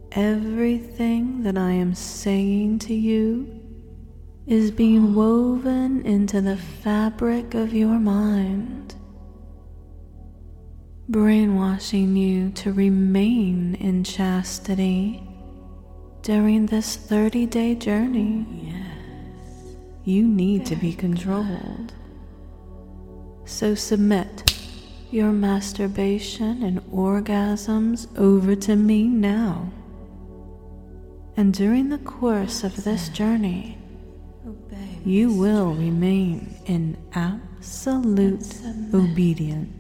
everything that I am saying to you is being woven into the fabric of your mind, brainwashing you to remain in chastity during this 30-day journey. Yes. You need to be controlled. So submit your masturbation and orgasms over to me now. And during the course of this journey, you will remain in absolute obedience.